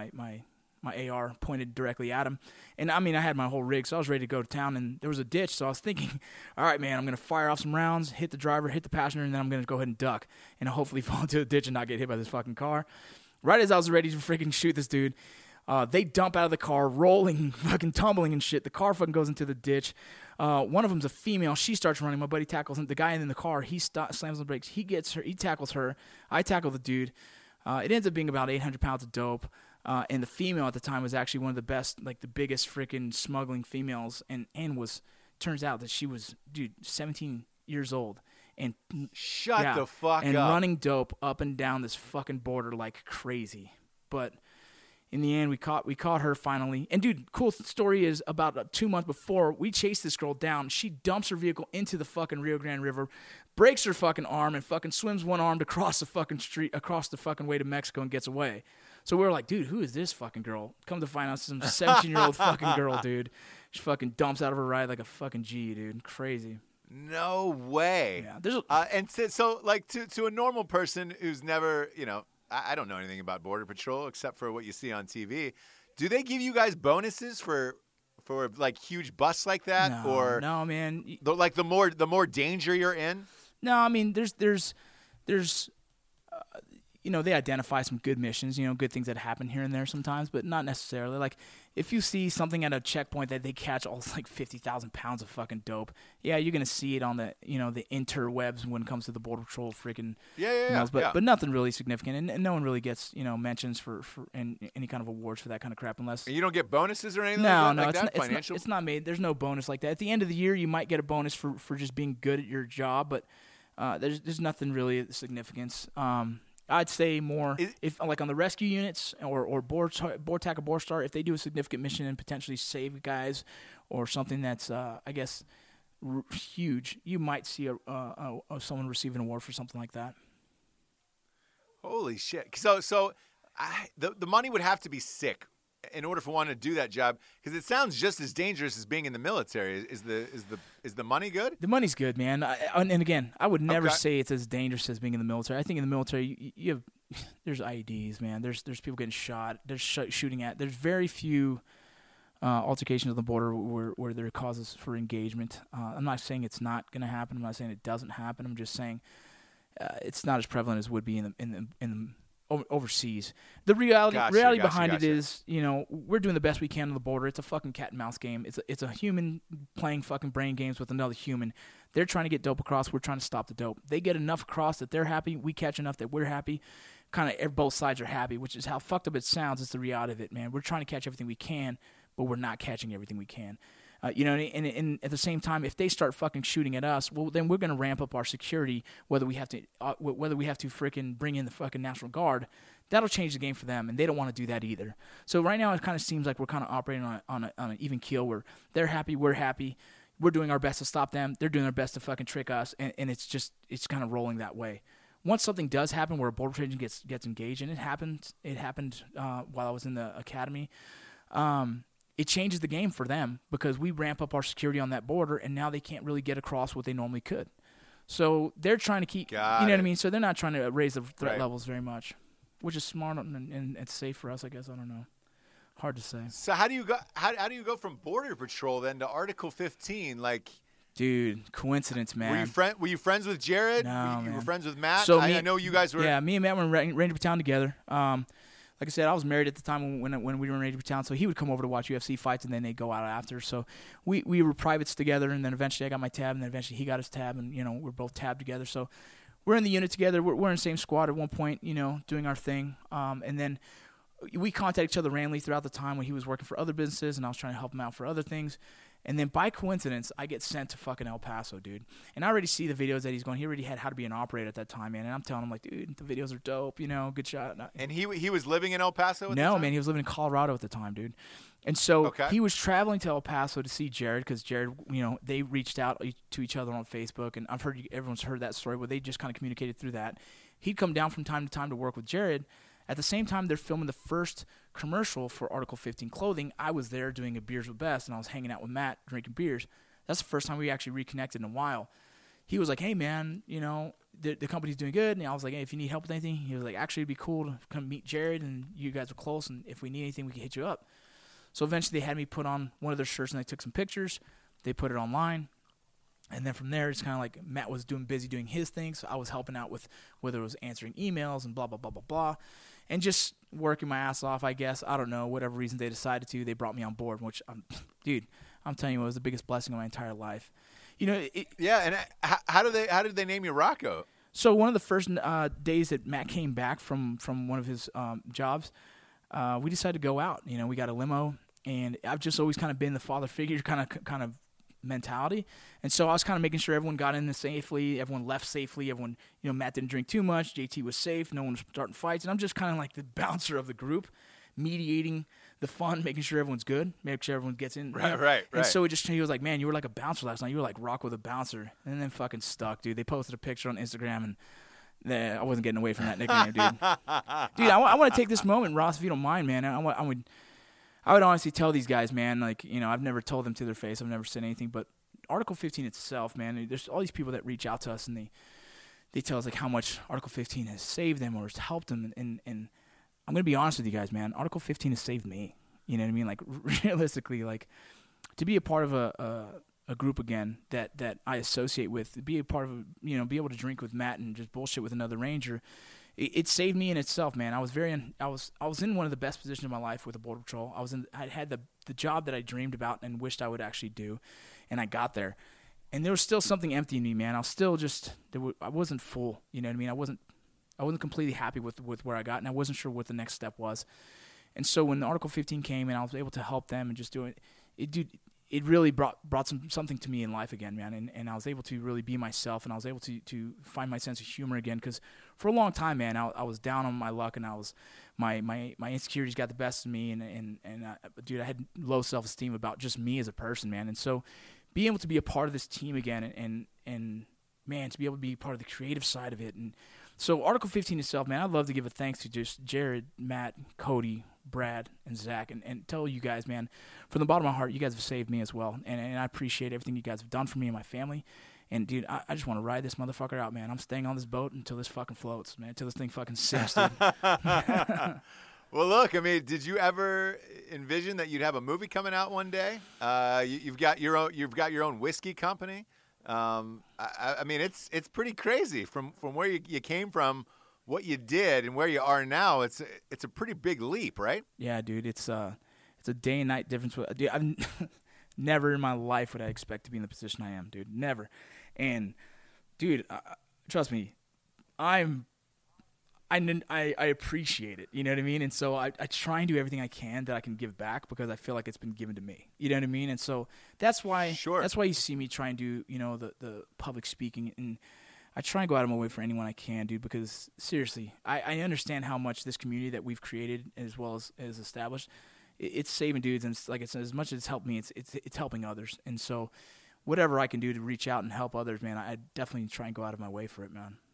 S3: my AR pointed directly at him. And, I mean, I had my whole rig, so I was ready to go to town, and there was a ditch. So I was thinking, all right, man, I'm going to fire off some rounds, hit the driver, hit the passenger, and then I'm going to go ahead and duck and hopefully fall into the ditch and not get hit by this fucking car. Right as I was ready to freaking shoot this dude, They dump out of the car, rolling, fucking tumbling and shit. The car fucking goes into the ditch. One of them's a female. She starts running. My buddy tackles him. The guy in the car, he slams on the brakes. He gets her. He tackles her. I tackle the dude. It ends up being about 800 pounds of dope. And the female at the time was actually one of the best, like the biggest freaking smuggling females. And turns out that she was, 17 years old. And
S4: Shut the fuck
S3: and
S4: up.
S3: running dope up and down this fucking border like crazy. But in the end, we caught her finally. And dude, cool story is about 2 months before, we chased this girl down. She dumps her vehicle into the fucking Rio Grande River, breaks her fucking arm, and fucking swims one-armed across the fucking street, across the fucking way to Mexico, and gets away. So we were like, dude, who is this fucking girl? Come to find out, some 17-year-old fucking girl, dude. She fucking dumps out of her ride like a fucking G, dude. Crazy.
S4: No way.
S3: Yeah,
S4: and so like to a normal person who's never, I don't know anything about Border Patrol except for what you see on TV. Do they give you guys bonuses for like huge busts like that,
S3: no, man.
S4: Like the more danger you're in?
S3: No, I mean there's they identify some good missions, good things that happen here and there sometimes, but not necessarily. Like, if you see something at a checkpoint that they catch all like 50,000 pounds of fucking dope, yeah, you're gonna see it on the the interwebs when it comes to the Border Patrol freaking emails, but nothing really significant, and no one really gets mentions for any kind of awards for that kind of crap unless
S4: you don't get bonuses or anything.
S3: It's not made. There's no bonus like that. At the end of the year, you might get a bonus for just being good at your job, but there's nothing really of significance. I'd say more if like on the rescue units or board tackle, board start, if they do a significant mission and potentially save guys or something that's I guess huge, you might see someone receive an award for something like that.
S4: Holy shit! So the money would have to be sick in order for one to do that job, because it sounds just as dangerous as being in the military. Is the money good?
S3: The money's good, man. And again, I would never say it's as dangerous as being in the military. I think in the military, you have there's IEDs, man. There's people getting shot. There's shooting at. There's very few altercations on the border where there are causes for engagement. I'm not saying it's not going to happen. I'm not saying it doesn't happen. I'm just saying it's not as prevalent as would be in the overseas. The reality behind it is, we're doing the best we can on the border. It's a fucking cat and mouse game. It's a human playing fucking brain games with another human. They're trying to get dope across. We're trying to stop the dope. They get enough across that they're happy. We catch enough that we're happy. Kind of both sides are happy, which is how fucked up it sounds. It's the reality of it, man. We're trying to catch everything we can, but we're not catching everything we can. And at the same time, if they start fucking shooting at us, well, then we're going to ramp up our security, whether we have to freaking bring in the fucking National Guard. That'll change the game for them, and they don't want to do that either. So right now, it kind of seems like we're kind of operating on an even keel where they're happy, we're happy, we're doing our best to stop them, they're doing their best to fucking trick us, and it's kind of rolling that way. Once something does happen where a border agent gets engaged, and it happened while I was in the academy. It changes the game for them because we ramp up our security on that border, and now they can't really get across what they normally could. So they're trying to keep, what I mean? So they're not trying to raise the threat levels very much, which is smart and it's safe for us, I guess. I don't know. Hard to say.
S4: So how do you go from Border Patrol then to Article 15? Like,
S3: dude, coincidence, man.
S4: Were you friends with Jared?
S3: No,
S4: you were friends with Matt?
S3: So
S4: I know you guys were.
S3: Yeah, me and Matt were in Ranger Battalion together. Like I said, I was married at the time when we were in Ranger Battalion, so he would come over to watch UFC fights, and then they'd go out after. So we were privates together, and then eventually I got my tab, and then eventually he got his tab, and we're both tabbed together. So we're in the unit together. We're in the same squad at one point, doing our thing. And then we contacted each other randomly throughout the time when he was working for other businesses, and I was trying to help him out for other things. And then by coincidence, I get sent to fucking El Paso, dude. And I already see the videos that he's going. He already had How to Be an Operator at that time, man. And I'm telling him, like, dude, the videos are dope, good shot.
S4: And he was living in El Paso at the time?
S3: No, man, he was living in Colorado at the time, dude. And so he was traveling to El Paso to see Jared because Jared, they reached out to each other on Facebook. And I've heard everyone's heard that story where they just kind of communicated through that. He'd come down from time to time to work with Jared. At the same time, they're filming the first commercial for Article 15 clothing. I was there doing a Beers with Best, and I was hanging out with Matt drinking beers. That's the first time we actually reconnected in a while. He was like, hey, man, the company's doing good. And I was like, hey, if you need help with anything, he was like, actually, it'd be cool to come meet Jared, and you guys are close, and if we need anything, we can hit you up. So eventually they had me put on one of their shirts, and they took some pictures. They put it online. And then from there, it's kind of like Matt was busy doing his thing, so I was helping out with whether it was answering emails and blah, blah, blah, blah, blah. and just working my ass off, I guess. I don't know, whatever reason they decided to, they brought me on board, which, dude, I'm telling you, it was the biggest blessing of my entire life. You know,
S4: and how did they name you Rocco?
S3: So one of the first days that Matt came back from one of his jobs, we decided to go out. You know, we got a limo, and I've just always kind of been the father figure kind of mentality, and so I was kind of making sure everyone got in safely, everyone left safely, everyone, you know, Matt didn't drink too much, JT was safe, no one was starting fights, and I'm just kind of like the bouncer of the group, mediating the fun, making sure everyone's good, making sure everyone gets in.
S4: Right.
S3: And so he was like, man, you were like a bouncer last night. You were like Rock with a bouncer. And then fucking stuck, dude. They posted a picture on Instagram, and I wasn't getting away from that nickname, dude. Dude, I want to take this moment, Ross, if you don't mind, man. I would honestly tell these guys, man, like, you know, I've never told them to their face. I've never said anything. But Article 15 itself, man, there's all these people that reach out to us, and they tell us, like, how much Article 15 has saved them or has helped them. And I'm going to be honest with you guys, man. Article 15 has saved me. You know what I mean? Like, realistically, like, to be a part of a group again that I associate with, be a part of, you know, be able to drink with Matt and just bullshit with another Ranger, it saved me in itself, man. I was in one of the best positions of my life with the Border Patrol. I had the job that I dreamed about and wished I would actually do, and I got there. And there was still something empty in me, man. I was still just, I wasn't full, you know what I mean? I wasn't completely happy with where I got, and I wasn't sure what the next step was. And so when Article 15 came and I was able to help them and just do it, it really brought something to me in life again, man. And I was able to really be myself, and I was able to find my sense of humor again. Because for a long time, man, I was down on my luck, and I was my insecurities got the best of me, and dude, I had low self-esteem about just me as a person, man. And so being able to be a part of this team again, and man, to be able to be part of the creative side of it, and so Article 15 itself, man, I'd love to give a thanks to just Jared, Matt, Cody, Brad, and Zach, and tell you guys, man, from the bottom of my heart, you guys have saved me as well, and I appreciate everything you guys have done for me and my family. And, dude, I just want to ride this motherfucker out, man. I'm staying on this boat until this fucking floats, man, until this thing fucking sinks, dude.
S4: Well, look, I mean, did you ever envision that you'd have a movie coming out one day? You've got your own whiskey company. I mean, it's pretty crazy from where you came from, what you did, and where you are now. It's a pretty big leap, right?
S3: Yeah, dude. It's a day and night difference. Dude, I've never in my life would I expect to be in the position I am, dude. Never. And, dude, trust me, I appreciate it. You know what I mean? And so I try and do everything I can that I can give back, because I feel like it's been given to me. You know what I mean? And so that's why you see me try and do, you know, the public speaking, and I try and go out of my way for anyone I can, dude, because seriously, I understand how much this community that we've created as well as established, it's saving dudes, and it's, like I said, as much as it's helped me, it's helping others. And so whatever I can do to reach out and help others, man, I definitely try and go out of my way for it, man.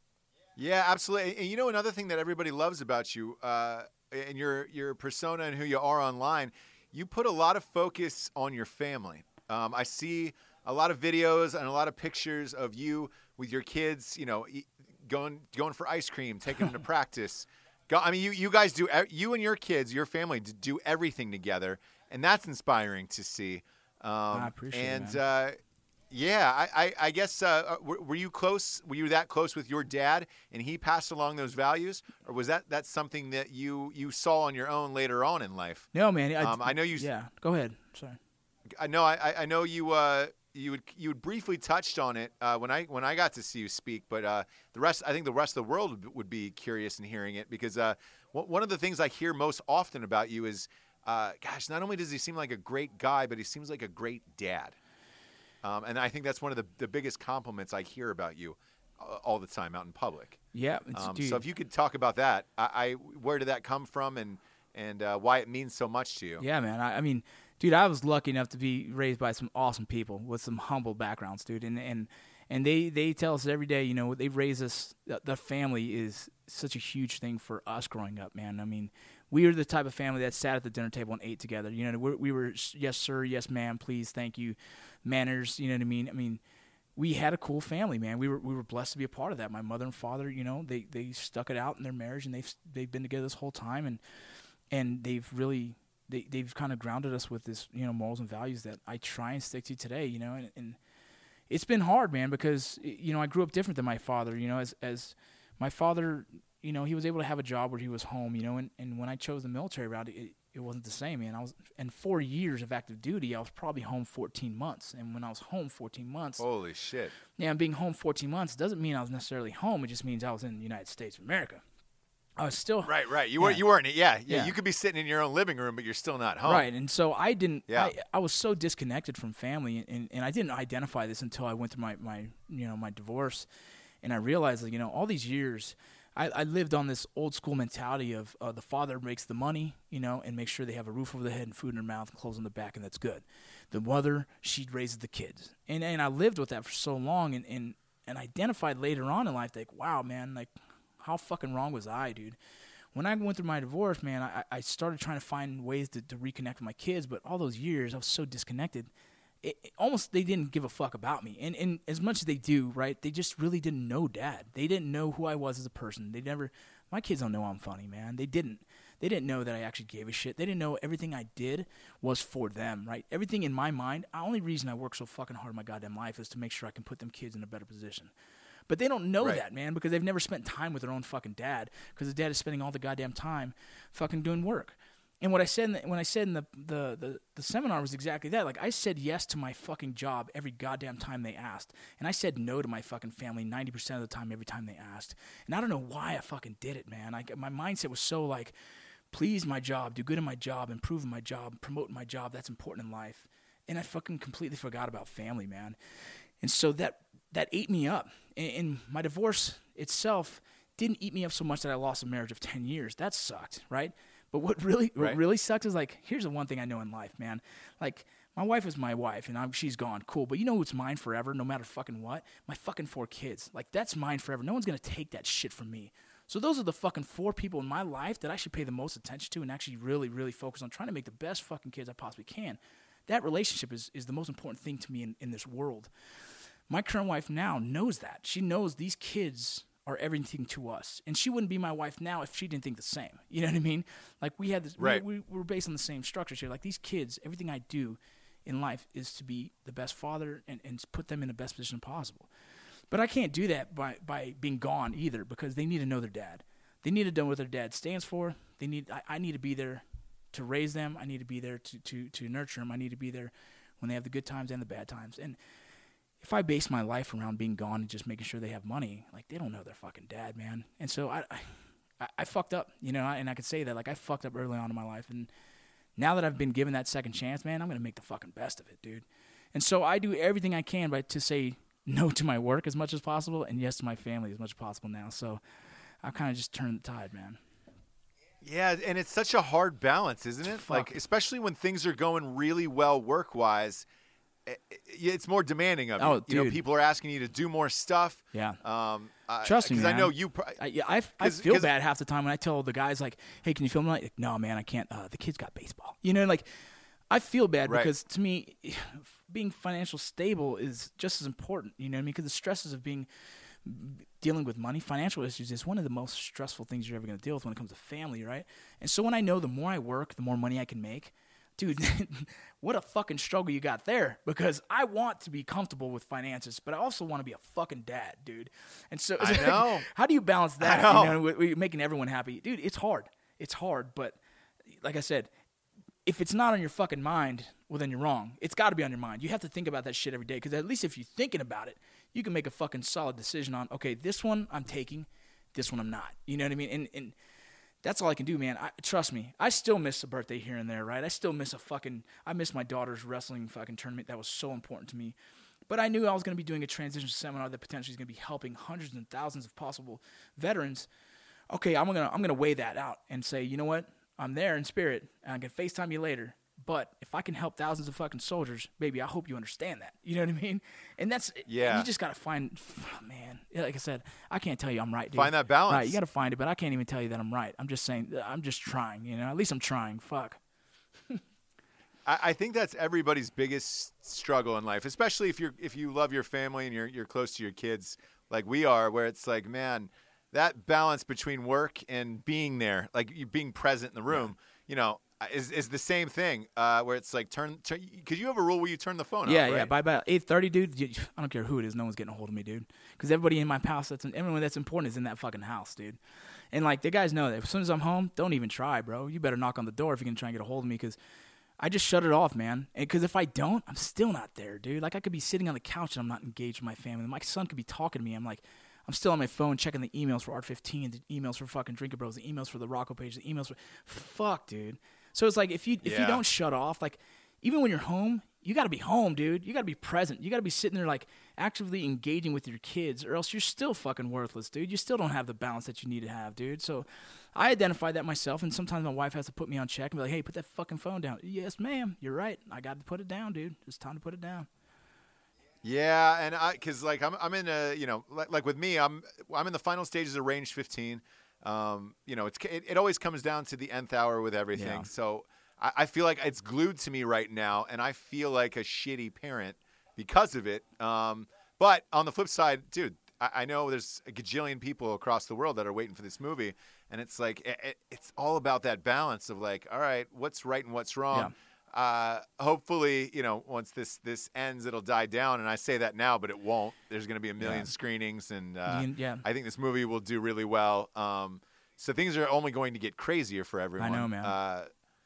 S4: Yeah, absolutely. And you know, another thing that everybody loves about you, and your persona and who you are online, you put a lot of focus on your family. I see a lot of videos and a lot of pictures of you with your kids, you know, going for ice cream, taking them to practice. I mean, you guys do, you and your kids, your family do everything together, and that's inspiring to see.
S3: I appreciate it,
S4: man. Yeah, I guess, were you close? Were you that close with your dad, and he passed along those values, or was that something that you saw on your own later on in life?
S3: No, man.
S4: I know you.
S3: Yeah, go ahead. Sorry.
S4: I know. I know you. You had briefly touched on it when I got to see you speak, but I think the rest of the world would be curious in hearing it, because one of the things I hear most often about you is, gosh, not only does he seem like a great guy, but he seems like a great dad. And I think that's one of the biggest compliments I hear about you all the time out in public.
S3: Yeah.
S4: So if you could talk about that, where did that come from, and why it means so much to you?
S3: Yeah, man. I mean, dude, I was lucky enough to be raised by some awesome people with some humble backgrounds, dude. And they tell us every day, you know, they raise us. The family is such a huge thing for us growing up, man. I mean, we were the type of family that sat at the dinner table and ate together. You know, we were yes sir, yes ma'am, please, thank you, manners. You know what I mean? I mean, we had a cool family, man. We were blessed to be a part of that. My mother and father, you know, they stuck it out in their marriage, and they've been together this whole time, and they've really they've kind of grounded us with this, you know, morals and values that I try and stick to today. You know, and it's been hard, man, because, you know, I grew up different than my father. You know, as my father, you know, he was able to have a job where he was home, you know, and when I chose the military route, it wasn't the same, man. I was in 4 years of active duty, I was probably home 14 months. And when I was home 14 months,
S4: Holy shit.
S3: yeah, being home 14 months doesn't mean I was necessarily home. It just means I was in the United States of America. I was still
S4: Right. You
S3: Yeah.
S4: weren't. Yeah.
S3: Yeah.
S4: You could be sitting in your own living room, but you're still not home.
S3: right, and so I didn't.
S4: Yeah.
S3: I was so disconnected from family, and I didn't identify this until I went through my divorce, and I realized that, you know, all these years, I lived on this old school mentality of the father makes the money, you know, and makes sure they have a roof over their head and food in their mouth and clothes on their back, and that's good. The mother, she raises the kids, and I lived with that for so long, and identified later on in life, like, wow, man, like, how fucking wrong was I, dude? When I went through my divorce, man, I started trying to find ways to reconnect with my kids, but all those years I was so disconnected. Almost they didn't give a fuck about me. And as much as they do, right, they just really didn't know Dad. They didn't know who I was as a person. My kids don't know I'm funny, man. They didn't know that I actually gave a shit. They didn't know everything I did was for them, right? Everything in my mind, the only reason I work so fucking hard in my goddamn life is to make sure I can put them kids in a better position. But they don't know
S4: Right.
S3: that, man, because they've never spent time with their own fucking dad, because the dad is spending all the goddamn time fucking doing work. And what I said in the seminar was exactly that. Like, I said yes to my fucking job every goddamn time they asked. And I said no to my fucking family 90% of the time every time they asked. And I don't know why I fucking did it, man. My mindset was so like, please my job, do good in my job, improve in my job, promote in my job. That's important in life. And I fucking completely forgot about family, man. And so that ate me up. And my divorce itself didn't eat me up so much that I lost a marriage of 10 years. That sucked, right? But what really sucks is, like, here's the one thing I know in life, man. Like, my wife is my wife, and she's gone. Cool. But you know who's mine forever, no matter fucking what? My fucking 4 kids. Like, that's mine forever. No one's going to take that shit from me. So those are the fucking 4 people in my life that I should pay the most attention to and actually really, really focus on trying to make the best fucking kids I possibly can. That relationship is the most important thing to me in this world. My current wife now knows that. She knows these kids are everything to us. And she wouldn't be my wife now if she didn't think the same. You know what I mean? Like, we had this,
S4: Right.
S3: we were based on the same structures here. Like, these kids, everything I do in life is to be the best father and put them in the best position possible. But I can't do that by being gone either, because they need to know their dad. They need to know what their dad stands for. I need to be there to raise them. I need to be there to nurture them. I need to be there when they have the good times and the bad times. And if I base my life around being gone and just making sure they have money, like, they don't know their fucking dad, man. And so I fucked up, you know, and I could say that, like, I fucked up early on in my life. And now that I've been given that second chance, man, I'm going to make the fucking best of it, dude. And so I do everything I can to say no to my work as much as possible and yes to my family as much as possible now. So I've kind of just turned the tide, man.
S4: Yeah, and it's such a hard balance, isn't it?
S3: Fuck.
S4: Like, especially when things are going really well work-wise, it's more demanding of you.
S3: Oh,
S4: You know,
S3: dude.
S4: people are asking you to do more stuff.
S3: Yeah.
S4: Trust
S3: Trust me,
S4: because I
S3: man.
S4: know you.
S3: I feel bad half the time when I tell the guys, like, hey, can you film tonight? Like, no, man, I can't. The kid's got baseball. You know, like, I feel bad
S4: Right.
S3: because to me, being financial stable is just as important. You know what I mean? Because the stresses of dealing with money, financial issues is one of the most stressful things you're ever going to deal with when it comes to family, right? And so when I know the more I work, the more money I can make, dude, what a fucking struggle you got there, because I want to be comfortable with finances, but I also want to be a fucking dad, dude. And so
S4: I know.
S3: how do you balance that?
S4: I know.
S3: You know, with making everyone happy? Dude, it's hard. It's hard, but like I said, if it's not on your fucking mind, well, then you're wrong. It's got to be on your mind. You have to think about that shit every day, because at least if you're thinking about it, you can make a fucking solid decision on, okay, this one I'm taking, this one I'm not. You know what I mean? And that's all I can do, man. Trust me, I still miss a birthday here and there, right? I still miss I miss my daughter's wrestling fucking tournament. That was so important to me. But I knew I was going to be doing a transition seminar that potentially is going to be helping hundreds and thousands of possible veterans. Okay, I'm gonna weigh that out and say, you know what? I'm there in spirit, and I can FaceTime you later. But if I can help thousands of fucking soldiers, baby, I hope you understand that. You know what I mean? And that's,
S4: Yeah.
S3: you just got to find, man, like I said, I can't tell you I'm right, dude.
S4: Find that balance.
S3: Right, you got to find it, but I can't even tell you that I'm right. I'm just saying, I'm just trying, you know? At least I'm trying. Fuck.
S4: I think that's everybody's biggest struggle in life, especially if you love your family and you're close to your kids like we are, where it's like, man, that balance between work and being there, like you being present in the room, you know, is the same thing. Where it's like turn because you have a rule where you turn the phone off,
S3: Yeah,
S4: right?
S3: yeah. By about 8:30, dude. I don't care who it is. No one's getting a hold of me, dude. Because everybody in my house, everyone that's important is in that fucking house, dude. And like the guys know that as soon as I'm home, don't even try, bro. You better knock on the door if you can try and get a hold of me, because I just shut it off, man. And because if I don't, I'm still not there, dude. Like I could be sitting on the couch and I'm not engaged with my family. My son could be talking to me. I'm still on my phone checking the emails for Art15, the emails for fucking Drinker Bros, the emails for the Rocco page, the emails for fuck, dude. So it's like if you don't shut off, like even when you're home, you got to be home, dude. You got to be present. You got to be sitting there like actively engaging with your kids, or else you're still fucking worthless, dude. You still don't have the balance that you need to have, dude. So I identify that myself, and sometimes my wife has to put me on check and be like, hey, put that fucking phone down. Yes, ma'am. You're right. I got to put it down, dude. It's time to put it down.
S4: Yeah, and because like I'm in a, you know, like with me, I'm in the final stages of Range 15. You know, it always comes down to the nth hour with everything.
S3: Yeah.
S4: So I feel like it's glued to me right now, and I feel like a shitty parent because of it. But on the flip side, dude, I know there's a gajillion people across the world that are waiting for this movie, and it's like it's all about that balance of like, all right, what's right and what's wrong.
S3: Yeah.
S4: Hopefully, you know, once this ends, it'll die down. And I say that now, but it won't. There's going to be a million screenings, and I think this movie will do really well. So things are only going to get crazier for everyone.
S3: I know, man.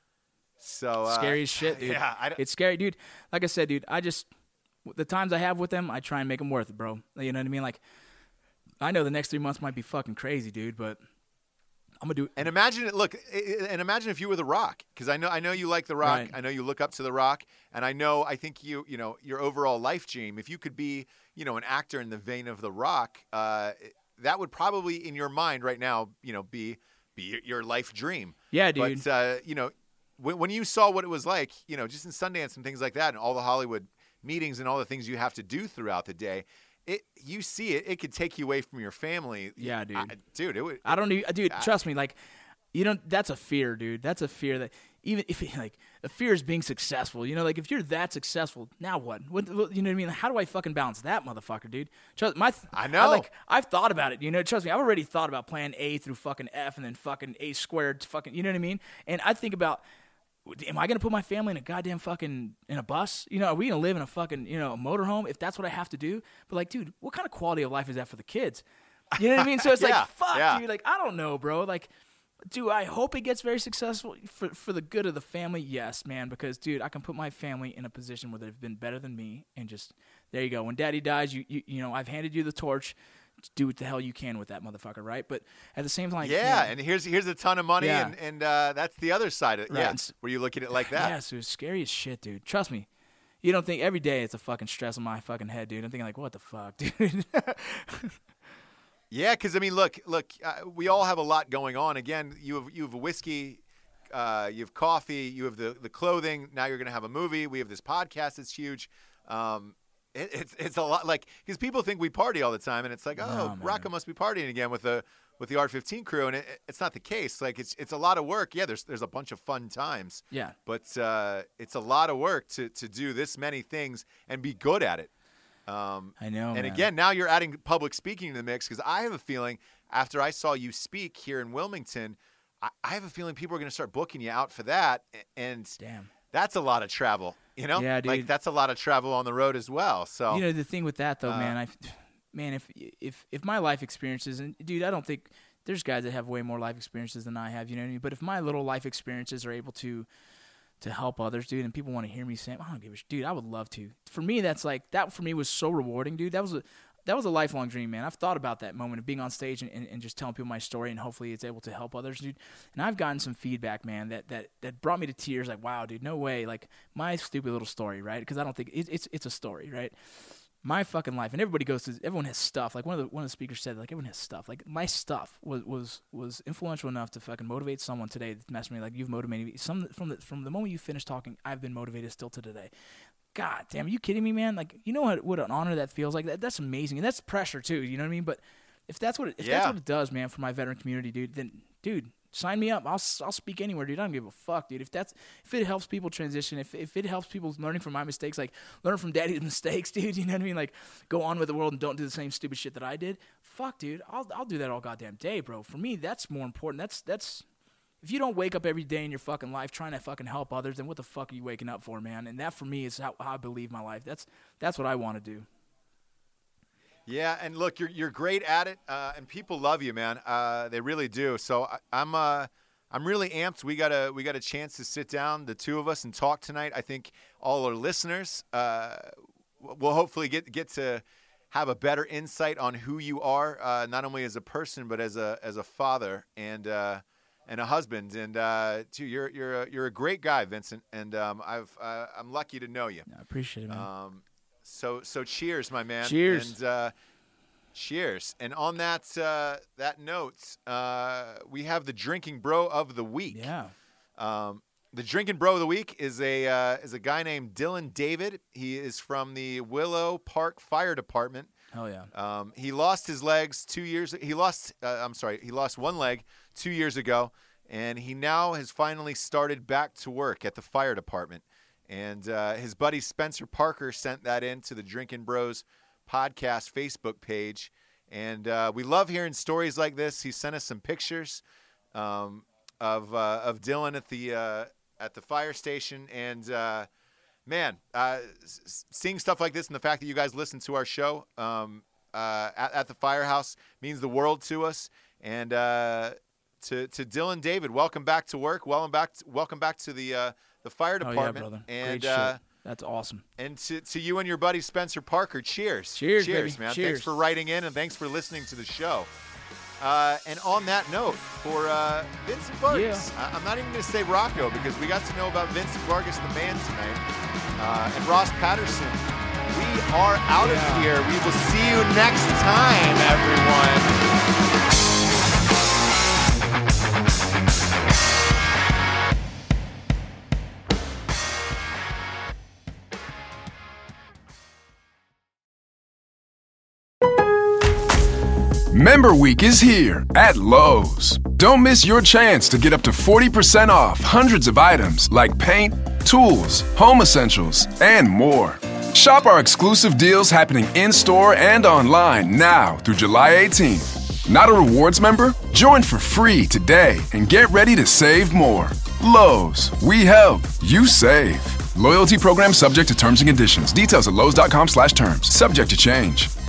S4: Scary
S3: as shit, dude.
S4: Yeah,
S3: it's scary, dude. Like I said, dude, the times I have with them, I try and make them worth it, bro. You know what I mean? Like, I know the next 3 months might be fucking crazy, dude, but I'm gonna do it.
S4: And imagine it. Look, and imagine if you were The Rock, because I know you like The Rock.
S3: Right.
S4: I know you look up to The Rock, and I think you know your overall life dream. If you could be, you know, an actor in the vein of The Rock, that would probably in your mind right now, you know, be your life dream.
S3: Yeah, dude.
S4: But you know, when you saw what it was like, you know, just in Sundance and things like that, and all the Hollywood meetings and all the things you have to do throughout the day. You see it could take you away from your family.
S3: Yeah, dude.
S4: Dude, it would.
S3: I don't need, dude. Trust me, like, you know, that's a fear, dude. That's a fear that even if like a fear is being successful. You know, like if you're that successful, now what? What you know what I mean? How do I fucking balance that, motherfucker, dude? Trust
S4: I know.
S3: I've thought about it. You know, trust me, I've already thought about plan A through fucking F and then fucking A squared. Fucking, you know what I mean? And I think about, am I going to put my family in a goddamn fucking, in a bus? You know, are we going to live in a fucking, you know, a motorhome if that's what I have to do? But like, dude, what kind of quality of life is that for the kids? You know what I mean? So it's like, fuck, dude. Like, I don't know, bro. Like, do I hope it gets very successful for the good of the family? Yes, man, because, dude, I can put my family in a position where they've been better than me and just, there you go. When daddy dies, you know, I've handed you the torch. Do what the hell you can with that motherfucker, right? But at the same time,
S4: and here's a ton of money,
S3: Yeah.
S4: and that's the other side of it.
S3: Right.
S4: Yeah, where you look at it like that.
S3: Yeah, so it's scary as shit, dude. Trust me. You don't think every day it's a fucking stress on my fucking head, dude. I'm thinking like, what the fuck, dude?
S4: Yeah, because I mean, look, we all have a lot going on. Again, you have a whiskey, you have coffee, you have the clothing. Now you're gonna have a movie. We have this podcast that's huge. It's a lot, like, because people think we party all the time, and it's like,
S3: No,
S4: Rocco must be partying again with the Art15 crew, and it's not the case. Like, it's a lot of work. Yeah, there's a bunch of fun times.
S3: Yeah.
S4: But it's a lot of work to do this many things and be good at it.
S3: I know.
S4: And
S3: man.
S4: again, now you're adding public speaking to the mix, because I have a feeling after I saw you speak here in Wilmington, I have a feeling people are going to start booking you out for that, and
S3: Damn.
S4: that's a lot of travel. You know,
S3: Yeah, dude.
S4: like that's a lot of travel on the road as well. So
S3: You know, the thing with that though, man, if my life experiences, and dude, I don't think there's guys that have way more life experiences than I have, you know what I mean? But if my little life experiences are able to help others, dude, and people want to hear me say, I don't give a shit, dude, I would love to. For me, that for me was so rewarding, dude. That was a lifelong dream, man. I've thought about that moment of being on stage and just telling people my story, and hopefully it's able to help others, dude. And I've gotten some feedback, man, that brought me to tears. Like, wow, dude, no way. Like, my stupid little story, right? Because I don't think it's a story, right? My fucking life, and everyone has stuff. Like one of the speakers said, like, everyone has stuff. Like, my stuff was influential enough to fucking motivate someone today. That messaged me like, you've motivated me. From the moment you finished talking, I've been motivated still to today. God damn, are you kidding me, man? Like, you know what an honor that feels like? That's amazing, and that's pressure too. You know what I mean? But if that's what it does, man, for my veteran community, dude, then dude, sign me up. I'll speak anywhere, dude. I don't give a fuck, dude. If it helps people transition, if it helps people learning from my mistakes, like learn from daddy's mistakes, dude. You know what I mean? Like, go on with the world and don't do the same stupid shit that I did. Fuck, dude. I'll do that all goddamn day, bro. For me, that's more important. That's if you don't wake up every day in your fucking life trying to fucking help others, then what the fuck are you waking up for, man? And that for me is how I believe my life. That's what I want to do.
S4: Yeah, and look, you're great at it, and people love you, man. They really do. So I'm really amped. We got a chance to sit down, the two of us, and talk tonight. I think all our listeners will hopefully get to have a better insight on who you are, not only as a person but as a father and a husband. And too, you're a great guy, Vincent. And I'm lucky to know you.
S3: I appreciate it, man.
S4: So cheers, my man.
S3: Cheers.
S4: And cheers. And on that note, we have the drinking bro of the week.
S3: Yeah.
S4: The drinking bro of the week is a guy named Dylan David. He is from the Willow Park Fire Department.
S3: Hell yeah.
S4: He lost his legs 2 years. He lost one leg 2 years ago, and he now has finally started back to work at the fire department. And his buddy Spencer Parker sent that in to the Drinkin' Bros podcast Facebook page. And we love hearing stories like this. He sent us some pictures of Dylan at the fire station. And, man, seeing stuff like this and the fact that you guys listen to our show at the firehouse means the world to us. And to Dylan David, welcome back to work. Welcome back to the fire department.
S3: Oh, yeah, brother.
S4: And
S3: great shit. That's awesome.
S4: And to you and your buddy Spencer Parker, cheers.
S3: Cheers, baby.
S4: Man.
S3: Cheers.
S4: Thanks for writing in and thanks for listening to the show. And on that note, for Vincent Vargas, I'm not even going to say Rocco because we got to know about Vincent Vargas, the man, tonight. And Ross Patterson, we are out of here. We will see you next time, everyone.
S5: Member Week is here at Lowe's. Don't miss your chance to get up to 40% off hundreds of items like paint, tools, home essentials, and more. Shop our exclusive deals happening in-store and online now through July 18th. Not a rewards member? Join for free today and get ready to save more. Lowe's, we help, you save. Loyalty program subject to terms and conditions. Details at lowes.com/terms. Subject to change.